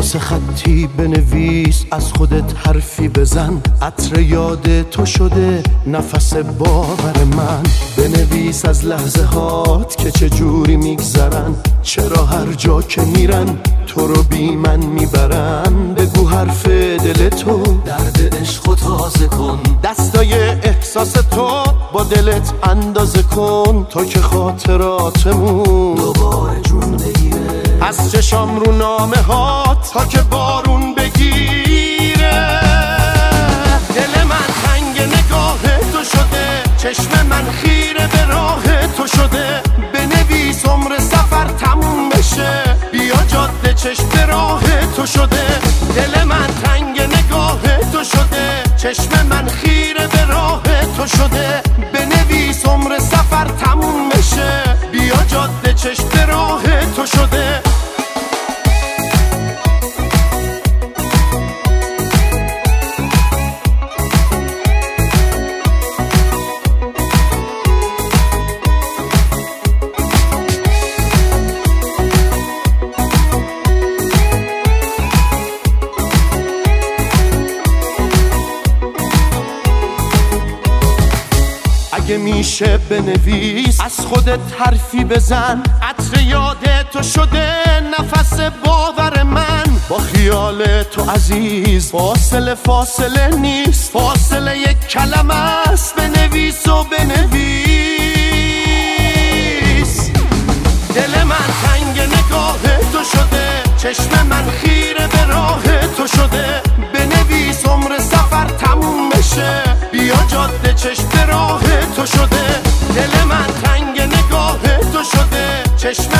واسه خطی بنویس، از خودت حرفی بزن. عطر یاد تو شده نفس باور من. بنویس از لحظه هات که چجوری میگذرن، چرا هر جا که میرن تو رو بی من میبرن. بگو حرف دل تو، درد عشق تازه کن. دستای احساس تو با دلت اندازه کن، تا که خاطراتمون دوباره جون بگیره. از چشام رو نامه ها تا که بارون بگیره. دل من تنگ نگاه تو شده، چشم من خیره به راه تو شده. بنویس عمر سفر تموم بشه، بیا جاده چشم به راه تو شده. دل من تنگ نگاه تو شده، چشم من خیره به راه تو شده. بنویس عمر سفر تموم بشه، بیا جاده چشم به راه تو شده. اگه میشه بنویس، از خودت حرفی بزن. عطر یاد تو شده نفس باور من. با خیال تو عزیز فاصله نیست، فاصله یک کلمه است. بنویس و بنویس. دل من تنگ نگاه تو شده، چشم من خیره به راه تو شده. بنویس عمر سفر تموم بشه، بیا جاده چشم به راه تو شده. دل من تنگ نگاه تو شده، چشم